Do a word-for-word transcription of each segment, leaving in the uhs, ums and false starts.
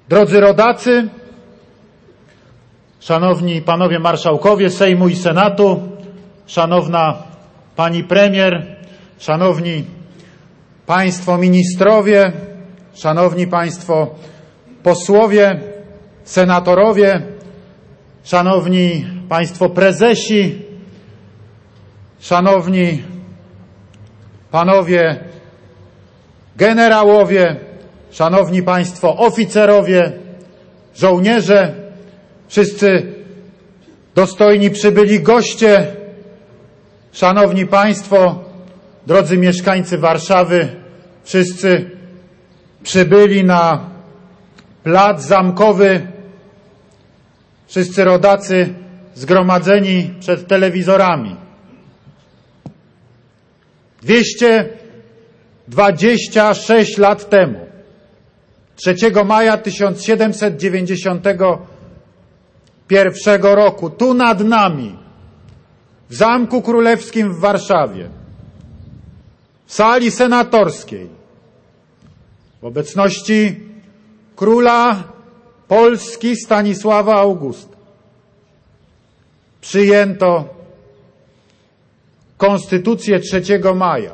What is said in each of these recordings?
Drodzy rodacy, szanowni panowie marszałkowie Sejmu i Senatu, szanowna pani premier, szanowni państwo ministrowie, szanowni państwo posłowie, senatorowie, szanowni państwo prezesi, szanowni panowie generałowie, szanowni państwo oficerowie, żołnierze, wszyscy dostojni przybyli goście, szanowni państwo, drodzy mieszkańcy Warszawy, wszyscy przybyli na plac Zamkowy, wszyscy rodacy zgromadzeni przed telewizorami. dwieście dwadzieścia sześć lat temu, trzeciego maja tysiąc siedemset dziewięćdziesiątego pierwszego roku, tu nad nami, w Zamku Królewskim w Warszawie, w sali senatorskiej, w obecności króla Polski Stanisława Augusta, przyjęto Konstytucję trzeciego maja.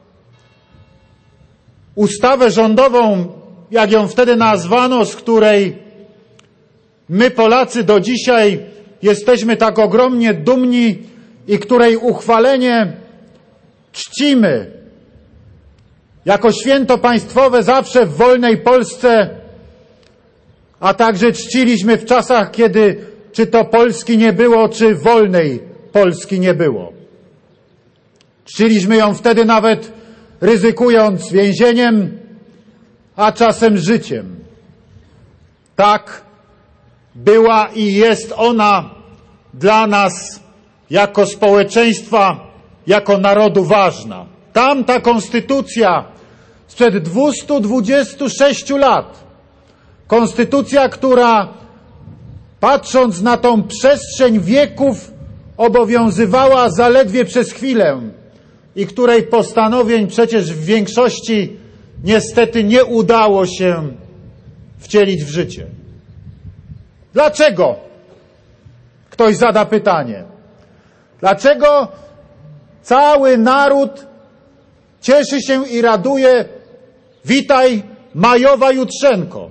Ustawę rządową, jak ją wtedy nazwano, z której my Polacy do dzisiaj jesteśmy tak ogromnie dumni i której uchwalenie czcimy jako święto państwowe zawsze w wolnej Polsce, a także czciliśmy w czasach, kiedy czy to Polski nie było, czy wolnej Polski nie było. Czciliśmy ją wtedy nawet ryzykując więzieniem, a czasem życiem. Tak była i jest ona dla nas jako społeczeństwa, jako narodu ważna. Tamta konstytucja sprzed dwustu dwudziestu sześciu lat, konstytucja, która patrząc na tą przestrzeń wieków obowiązywała zaledwie przez chwilę i której postanowień przecież w większości niestety nie udało się wcielić w życie. Dlaczego? Ktoś zada pytanie. Dlaczego cały naród cieszy się i raduje? Witaj, majowa jutrzenko.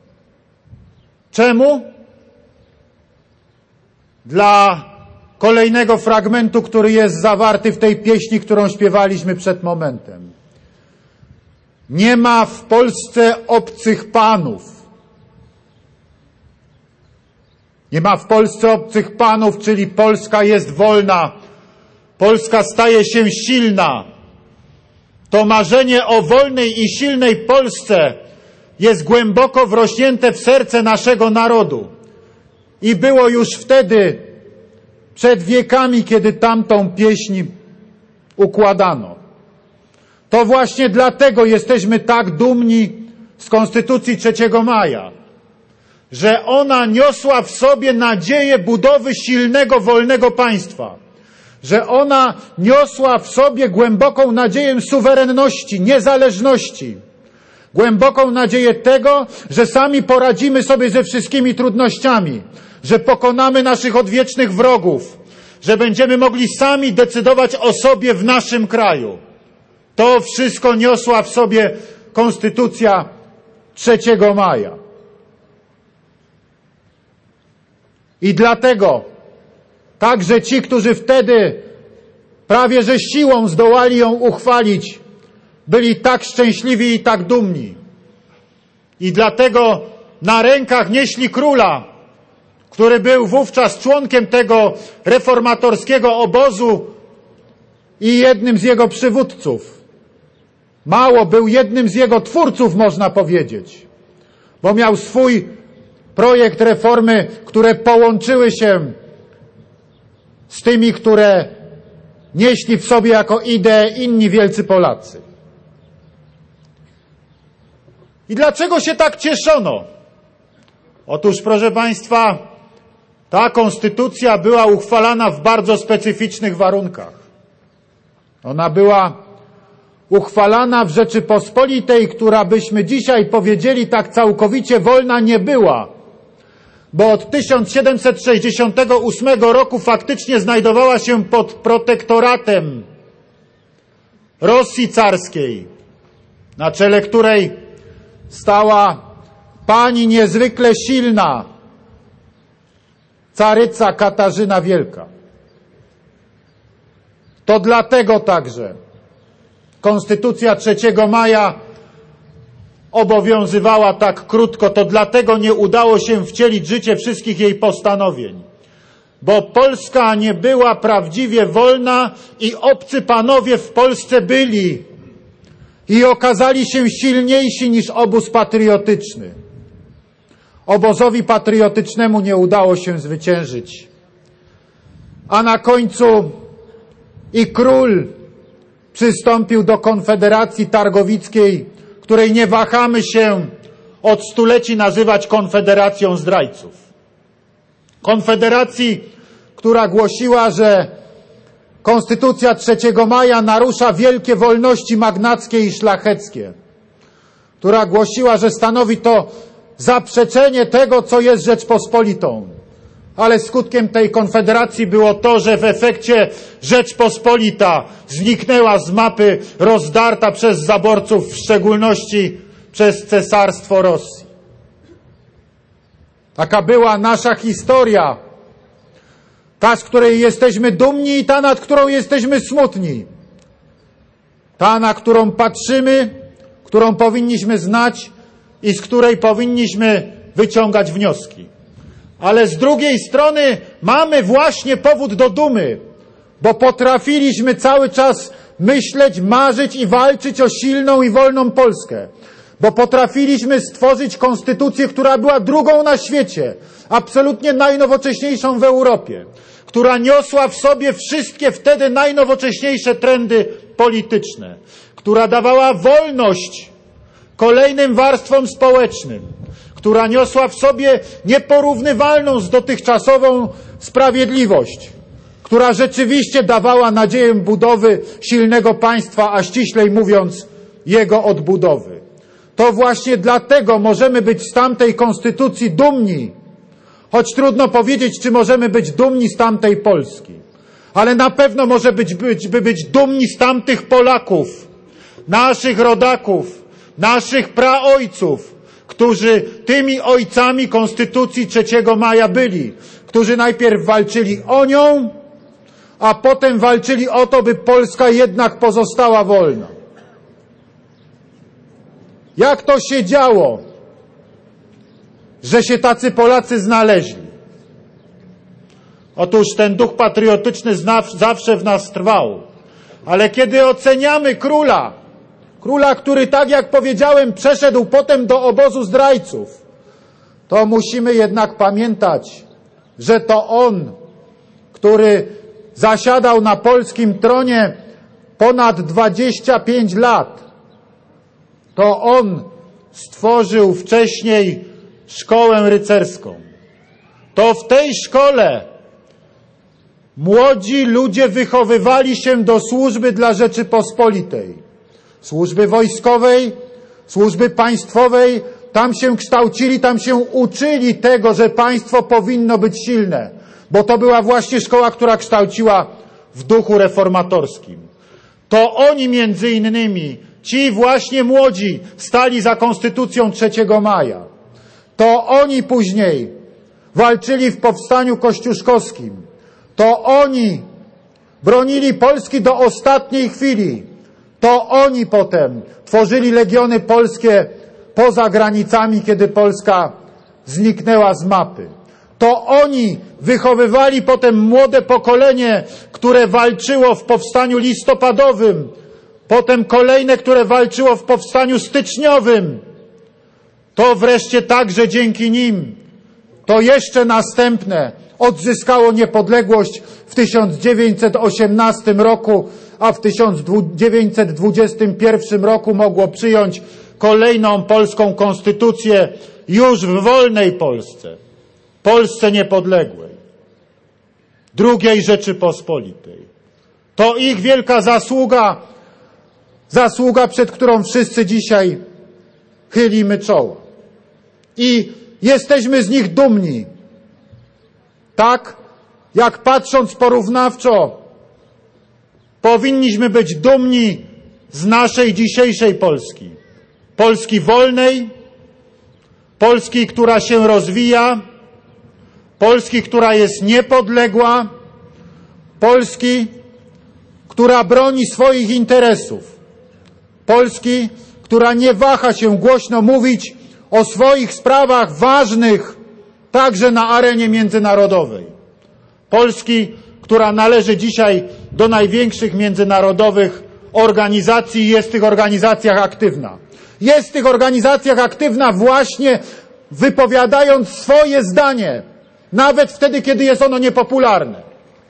Czemu? Dla kolejnego fragmentu, który jest zawarty w tej pieśni, którą śpiewaliśmy przed momentem. Nie ma w Polsce obcych panów. Nie ma w Polsce obcych panów, czyli Polska jest wolna. Polska staje się silna. To marzenie o wolnej i silnej Polsce jest głęboko wrośnięte w serce naszego narodu. I było już wtedy, przed wiekami, kiedy tamtą pieśń układano. To właśnie dlatego jesteśmy tak dumni z Konstytucji trzeciego maja, że ona niosła w sobie nadzieję budowy silnego, wolnego państwa, że ona niosła w sobie głęboką nadzieję suwerenności, niezależności, głęboką nadzieję tego, że sami poradzimy sobie ze wszystkimi trudnościami, że pokonamy naszych odwiecznych wrogów, że będziemy mogli sami decydować o sobie w naszym kraju. To wszystko niosła w sobie Konstytucja trzeciego maja. I dlatego także ci, którzy wtedy prawie że siłą zdołali ją uchwalić, byli tak szczęśliwi i tak dumni. I dlatego na rękach nieśli króla, który był wówczas członkiem tego reformatorskiego obozu i jednym z jego przywódców. Mało, był jednym z jego twórców, można powiedzieć, bo miał swój projekt reformy, które połączyły się z tymi, które nieśli w sobie jako ideę inni wielcy Polacy. I dlaczego się tak cieszono? Otóż, proszę państwa, ta konstytucja była uchwalana w bardzo specyficznych warunkach. Ona była uchwalana w Rzeczypospolitej, która byśmy dzisiaj powiedzieli tak całkowicie wolna nie była, bo od tysiąc siedemset sześćdziesiątego ósmego roku faktycznie znajdowała się pod protektoratem Rosji carskiej, na czele której stała pani niezwykle silna, caryca Katarzyna Wielka. To dlatego także Konstytucja trzeciego maja obowiązywała tak krótko, to dlatego nie udało się wcielić w życie wszystkich jej postanowień. Bo Polska nie była prawdziwie wolna i obcy panowie w Polsce byli i okazali się silniejsi niż obóz patriotyczny. Obozowi patriotycznemu nie udało się zwyciężyć. A na końcu i król przystąpił do Konfederacji Targowickiej, której nie wahamy się od stuleci nazywać Konfederacją Zdrajców. Konfederacji, która głosiła, że Konstytucja trzeciego maja narusza wielkie wolności magnackie i szlacheckie. Która głosiła, że stanowi to zaprzeczenie tego, co jest Rzeczpospolitą. Ale skutkiem tej konfederacji było to, że w efekcie Rzeczpospolita zniknęła z mapy, rozdarta przez zaborców, w szczególności przez Cesarstwo Rosji. Taka była nasza historia. Ta, z której jesteśmy dumni i ta, nad którą jesteśmy smutni. Ta, na którą patrzymy, którą powinniśmy znać i z której powinniśmy wyciągać wnioski. Ale z drugiej strony mamy właśnie powód do dumy, bo potrafiliśmy cały czas myśleć, marzyć i walczyć o silną i wolną Polskę. Bo potrafiliśmy stworzyć konstytucję, która była drugą na świecie, absolutnie najnowocześniejszą w Europie, która niosła w sobie wszystkie wtedy najnowocześniejsze trendy polityczne, która dawała wolność kolejnym warstwom społecznym, która niosła w sobie nieporównywalną z dotychczasową sprawiedliwość, która rzeczywiście dawała nadzieję budowy silnego państwa, a ściślej mówiąc jego odbudowy. To właśnie dlatego możemy być z tamtej konstytucji dumni, choć trudno powiedzieć, czy możemy być dumni z tamtej Polski. Ale na pewno może być, być, by być dumni z tamtych Polaków, naszych rodaków, naszych praojców, którzy tymi ojcami Konstytucji trzeciego maja byli, którzy najpierw walczyli o nią, a potem walczyli o to, by Polska jednak pozostała wolna. Jak to się działo, że się tacy Polacy znaleźli? Otóż ten duch patriotyczny zawsze w nas trwał, ale kiedy oceniamy króla, króla, który, tak jak powiedziałem, przeszedł potem do obozu zdrajców, to musimy jednak pamiętać, że to on, który zasiadał na polskim tronie ponad dwadzieścia pięć lat, to on stworzył wcześniej szkołę rycerską. To w tej szkole młodzi ludzie wychowywali się do służby dla Rzeczypospolitej. Służby wojskowej, służby państwowej, tam się kształcili, tam się uczyli tego, że państwo powinno być silne, bo to była właśnie szkoła, która kształciła w duchu reformatorskim. To oni między innymi, ci właśnie młodzi, stali za Konstytucją trzeciego maja. To oni później walczyli w powstaniu kościuszkowskim. To oni bronili Polski do ostatniej chwili. To oni potem tworzyli legiony polskie poza granicami, kiedy Polska zniknęła z mapy. To oni wychowywali potem młode pokolenie, które walczyło w powstaniu listopadowym, potem kolejne, które walczyło w powstaniu styczniowym. To wreszcie także dzięki nim, to jeszcze następne, odzyskało niepodległość w tysiąc dziewięćset osiemnastym roku, a w tysiąc dziewięćset dwudziestym pierwszym roku mogło przyjąć kolejną polską konstytucję już w wolnej Polsce, Polsce niepodległej, drugiej Rzeczypospolitej. To ich wielka zasługa Zasługa, przed którą wszyscy dzisiaj chylimy czoło. I jesteśmy z nich dumni. Tak jak patrząc porównawczo, powinniśmy być dumni z naszej dzisiejszej Polski. Polski wolnej, Polski, która się rozwija, Polski, która jest niepodległa, Polski, która broni swoich interesów, Polski, która nie waha się głośno mówić o swoich sprawach ważnych także na arenie międzynarodowej. Polski, która należy dzisiaj do największych międzynarodowych organizacji i jest w tych organizacjach aktywna. Jest w tych organizacjach aktywna właśnie wypowiadając swoje zdanie, nawet wtedy, kiedy jest ono niepopularne.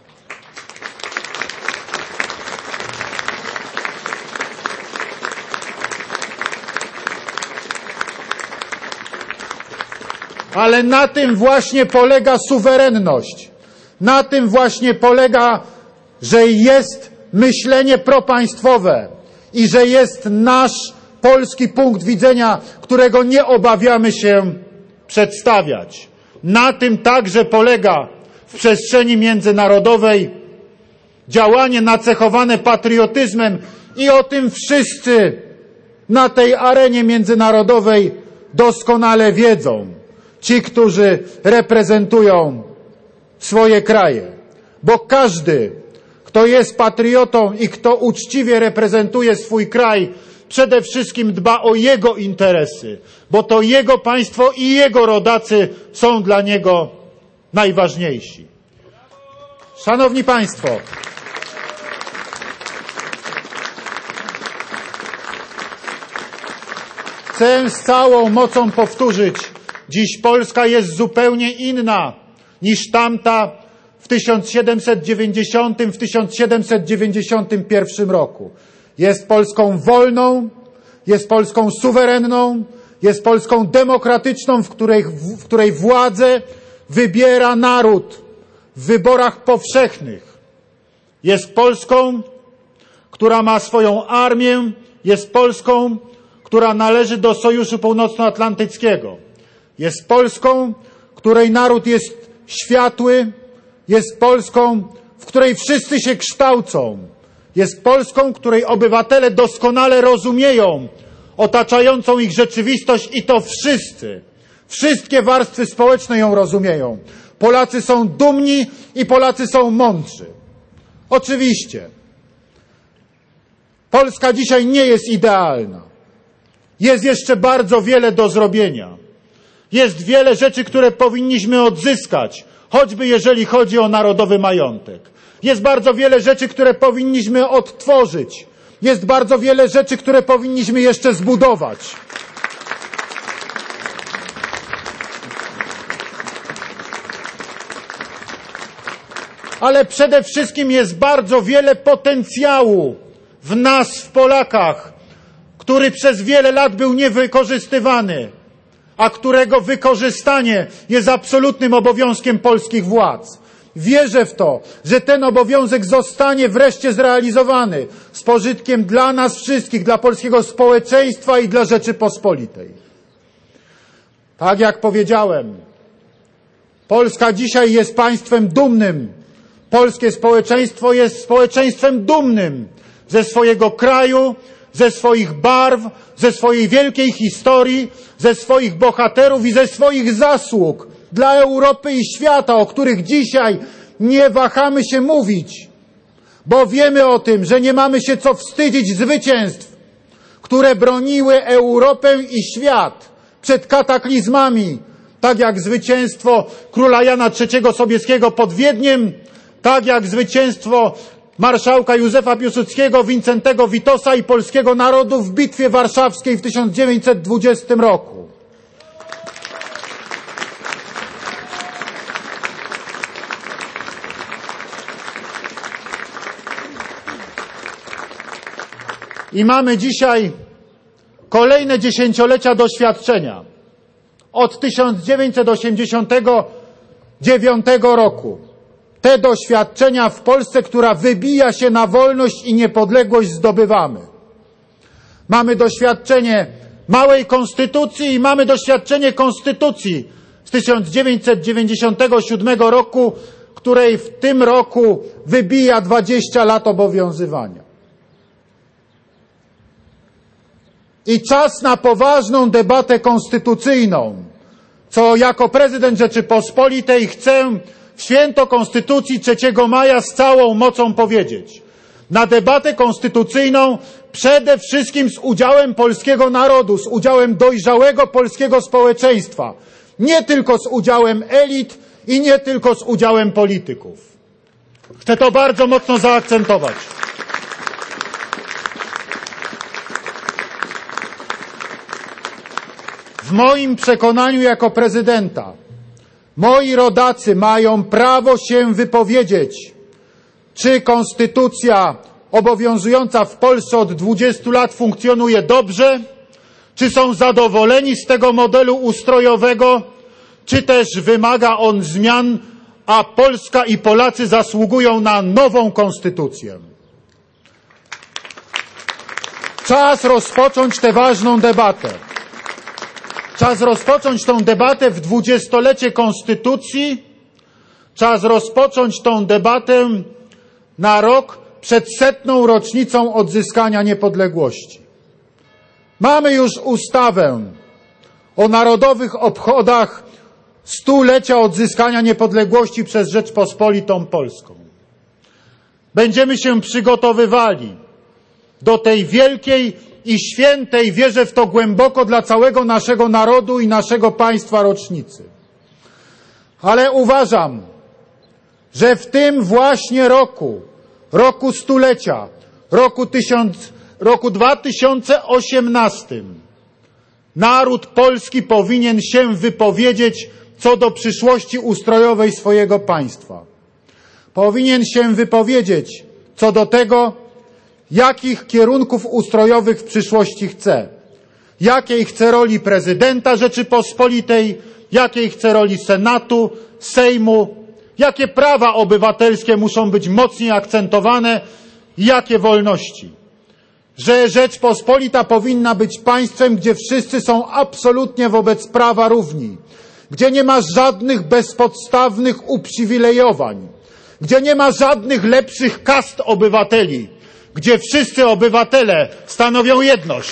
Ale na tym właśnie polega suwerenność. Na tym właśnie polega, że jest myślenie propaństwowe i że jest nasz polski punkt widzenia, którego nie obawiamy się przedstawiać. Na tym także polega w przestrzeni międzynarodowej działanie nacechowane patriotyzmem i o tym wszyscy na tej arenie międzynarodowej doskonale wiedzą. Ci, którzy reprezentują swoje kraje. Bo każdy, kto jest patriotą i kto uczciwie reprezentuje swój kraj, przede wszystkim dba o jego interesy, bo to jego państwo i jego rodacy są dla niego najważniejsi. Szanowni Państwo, chcę z całą mocą powtórzyć, dziś Polska jest zupełnie inna niż tamta w tysiąc siedemset dziewięćdziesiątym, w tysiąc siedemset dziewięćdziesiątym pierwszym roku. Jest Polską wolną, jest Polską suwerenną, jest Polską demokratyczną, w której, w której władzę wybiera naród w wyborach powszechnych. Jest Polską, która ma swoją armię, jest Polską, która należy do Sojuszu Północnoatlantyckiego. Jest Polską, której naród jest światły, jest Polską, w której wszyscy się kształcą. Jest Polską, której obywatele doskonale rozumieją otaczającą ich rzeczywistość i to wszyscy. Wszystkie warstwy społeczne ją rozumieją. Polacy są dumni i Polacy są mądrzy. Oczywiście. Polska dzisiaj nie jest idealna. Jest jeszcze bardzo wiele do zrobienia. Jest wiele rzeczy, które powinniśmy odzyskać, choćby jeżeli chodzi o narodowy majątek. Jest bardzo wiele rzeczy, które powinniśmy odtworzyć. Jest bardzo wiele rzeczy, które powinniśmy jeszcze zbudować. Ale przede wszystkim jest bardzo wiele potencjału w nas, w Polakach, który przez wiele lat był niewykorzystywany, a którego wykorzystanie jest absolutnym obowiązkiem polskich władz. Wierzę w to, że ten obowiązek zostanie wreszcie zrealizowany z pożytkiem dla nas wszystkich, dla polskiego społeczeństwa i dla Rzeczypospolitej. Tak jak powiedziałem, Polska dzisiaj jest państwem dumnym. Polskie społeczeństwo jest społeczeństwem dumnym ze swojego kraju, ze swoich barw, ze swojej wielkiej historii, ze swoich bohaterów i ze swoich zasług dla Europy i świata, o których dzisiaj nie wahamy się mówić, bo wiemy o tym, że nie mamy się co wstydzić zwycięstw, które broniły Europę i świat przed kataklizmami, tak jak zwycięstwo króla Jana trzeciego Sobieskiego pod Wiedniem, tak jak zwycięstwo marszałka Józefa Piłsudskiego, Wincentego Witosa i polskiego narodu w Bitwie Warszawskiej w tysiąc dziewięćset dwudziestym roku. I mamy dzisiaj kolejne dziesięciolecia doświadczenia. Od tysiąc dziewięćset osiemdziesiątego dziewiątego roku. Te doświadczenia w Polsce, która wybija się na wolność i niepodległość, zdobywamy. Mamy doświadczenie małej konstytucji i mamy doświadczenie konstytucji z tysiąc dziewięćset dziewięćdziesiątego siódmego roku, której w tym roku wybija dwadzieścia lat obowiązywania. I czas na poważną debatę konstytucyjną, co jako prezydent Rzeczypospolitej chcę w święto Konstytucji trzeciego maja z całą mocą powiedzieć. Na debatę konstytucyjną przede wszystkim z udziałem polskiego narodu, z udziałem dojrzałego polskiego społeczeństwa, nie tylko z udziałem elit i nie tylko z udziałem polityków. Chcę to bardzo mocno zaakcentować. W moim przekonaniu jako prezydenta moi rodacy mają prawo się wypowiedzieć, czy konstytucja obowiązująca w Polsce od dwudziestu lat funkcjonuje dobrze, czy są zadowoleni z tego modelu ustrojowego, czy też wymaga on zmian, a Polska i Polacy zasługują na nową konstytucję. Czas rozpocząć tę ważną debatę. Czas rozpocząć tę debatę w dwudziestolecie Konstytucji. Czas rozpocząć tę debatę na rok przed setną rocznicą odzyskania niepodległości. Mamy już ustawę o narodowych obchodach stulecia odzyskania niepodległości przez Rzeczpospolitą Polską. Będziemy się przygotowywali do tej wielkiej i świętej, wierzę w to głęboko, dla całego naszego narodu i naszego państwa rocznicy. Ale uważam, że w tym właśnie roku, roku stulecia, roku, tysiąc, roku dwa tysiące osiemnastym, naród polski powinien się wypowiedzieć co do przyszłości ustrojowej swojego państwa. Powinien się wypowiedzieć co do tego, jakich kierunków ustrojowych w przyszłości chce, jakiej chce roli prezydenta Rzeczypospolitej, jakiej chce roli Senatu, Sejmu, jakie prawa obywatelskie muszą być mocniej akcentowane i jakie wolności. Że Rzeczpospolita powinna być państwem, gdzie wszyscy są absolutnie wobec prawa równi, gdzie nie ma żadnych bezpodstawnych uprzywilejowań, gdzie nie ma żadnych lepszych kast obywateli, gdzie wszyscy obywatele stanowią jedność.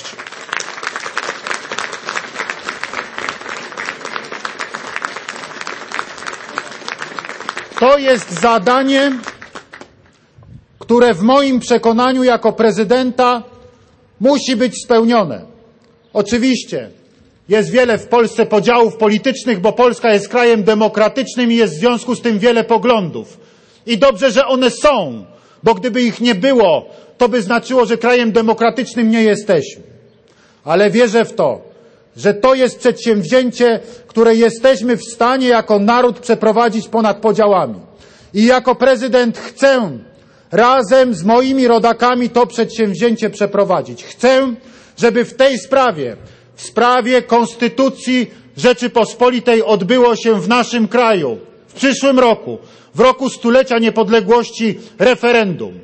To jest zadanie, które w moim przekonaniu jako prezydenta musi być spełnione. Oczywiście jest wiele w Polsce podziałów politycznych, bo Polska jest krajem demokratycznym i jest w związku z tym wiele poglądów. I dobrze, że one są, bo gdyby ich nie było, to by znaczyło, że krajem demokratycznym nie jesteśmy. Ale wierzę w to, że to jest przedsięwzięcie, które jesteśmy w stanie jako naród przeprowadzić ponad podziałami. I jako prezydent chcę razem z moimi rodakami to przedsięwzięcie przeprowadzić. Chcę, żeby w tej sprawie, w sprawie Konstytucji Rzeczypospolitej odbyło się w naszym kraju w przyszłym roku, w roku stulecia niepodległości, referendum.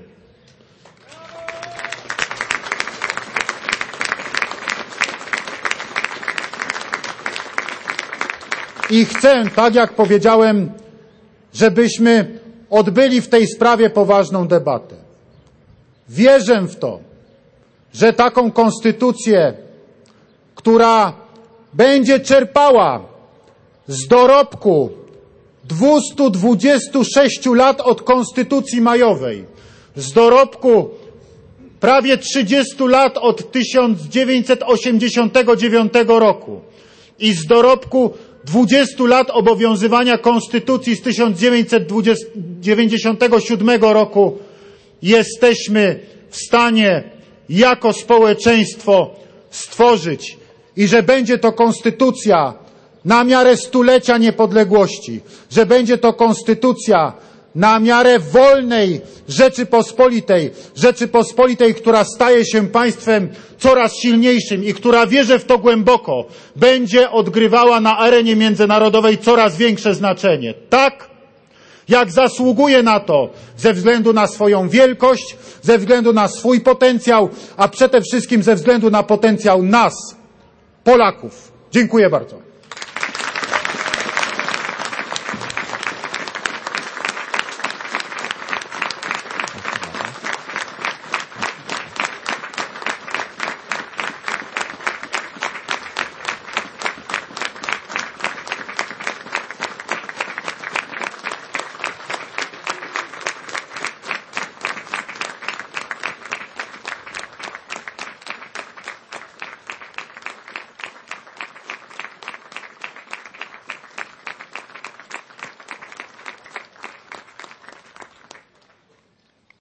I chcę, tak jak powiedziałem, żebyśmy odbyli w tej sprawie poważną debatę. Wierzę w to, że taką konstytucję, która będzie czerpała z dorobku dwustu dwudziestu sześciu lat od Konstytucji Majowej, z dorobku prawie trzydziestu lat od tysiąc dziewięćset osiemdziesiątego dziewiątego roku i z dorobku dwudziestu lat obowiązywania Konstytucji z tysiąc dziewięćset dziewięćdziesiątego siódmego roku jesteśmy w stanie jako społeczeństwo stworzyć i że będzie to konstytucja na miarę stulecia niepodległości, że będzie to konstytucja na miarę wolnej Rzeczypospolitej, Rzeczypospolitej, która staje się państwem coraz silniejszym i która, wierzę w to głęboko, będzie odgrywała na arenie międzynarodowej coraz większe znaczenie. Tak jak zasługuje na to, ze względu na swoją wielkość, ze względu na swój potencjał, a przede wszystkim ze względu na potencjał nas, Polaków. Dziękuję bardzo.